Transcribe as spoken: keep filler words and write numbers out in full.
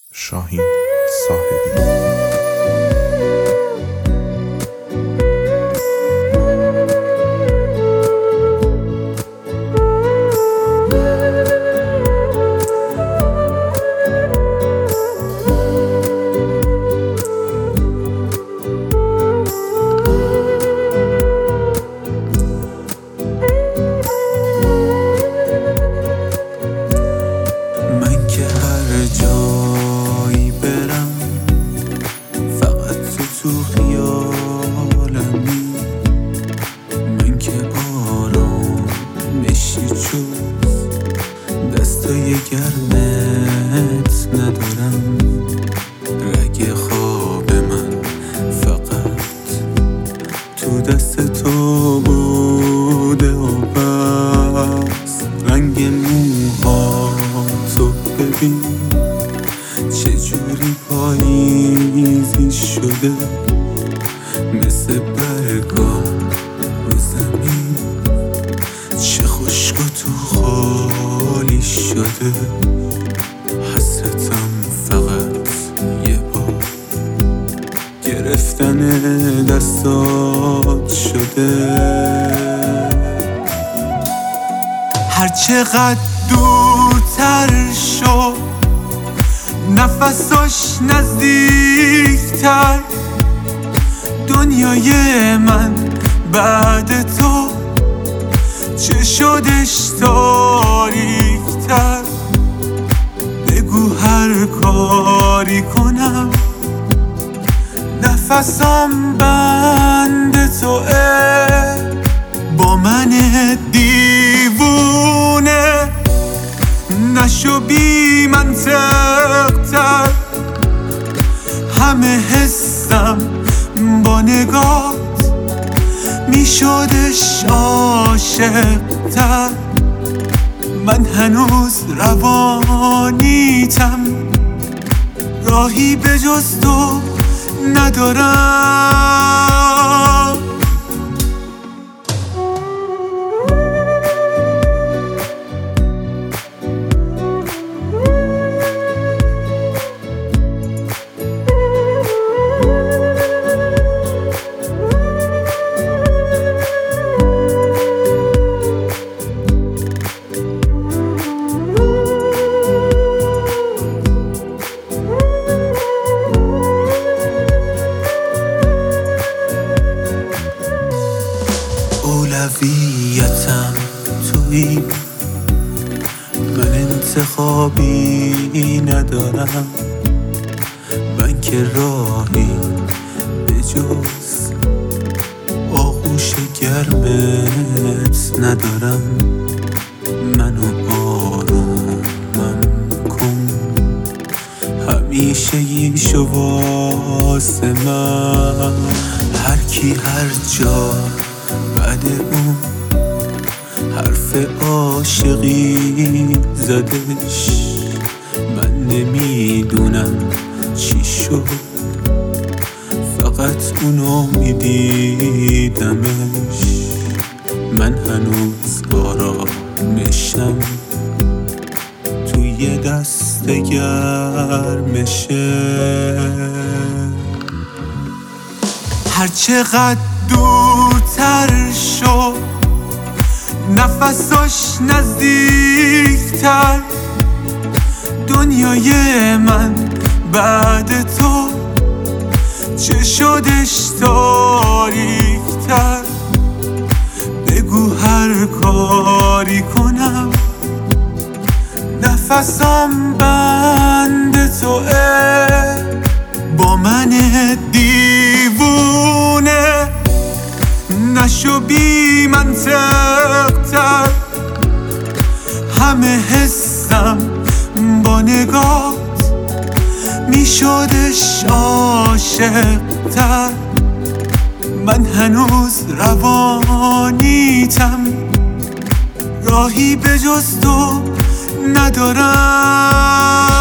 شاهین صاحبی. تو خیالمی من که آرام نشی جز دستای گرمت ندارم. رگ خواب من فقط تو دست تو بوده و بس. رنگ موهاتو ببین چجوری پاییزی شده، مثل برگان رو زمین چه خشک و تو خالی شده. حسرتم فقط یه بار گرفتن دستات شده. هر چقدر دورتر شد نفساش نزدیکتر، دنیای من بعد تو چه شدش تاریکتر. بگو هر کاری کنم نفسم بند توه، با من دیوونه نشو بی منطق تر. همه حسم با نگات میشدش عاشق تر. من هنوز روانیتم، راهی به جز تو ندارم. اولویتم تویی، من انتخابی ندارم. من که راهی به جز آغوش گرمت ندارم. منو آرومم کن همیشه ایشو واسه من. هر کی هر جا بعد اون حرف عاشقی زدش، من نمیدونم چی شد، فقط اونو میدیدمش. من هنوز آرامشم توی دست گرمشه. هر چقدر دورتر شد نفساش نزدیکتر، دنیای من بعد تو چه شدش تاریکتر. بگو هر کاری کنم نفسم بند توه، با من دیوونه نشو بی منطق تر. همه حسم با نگات میشدش عاشق تر. من هنوز روانیتم، راهی به جز تو ندارم.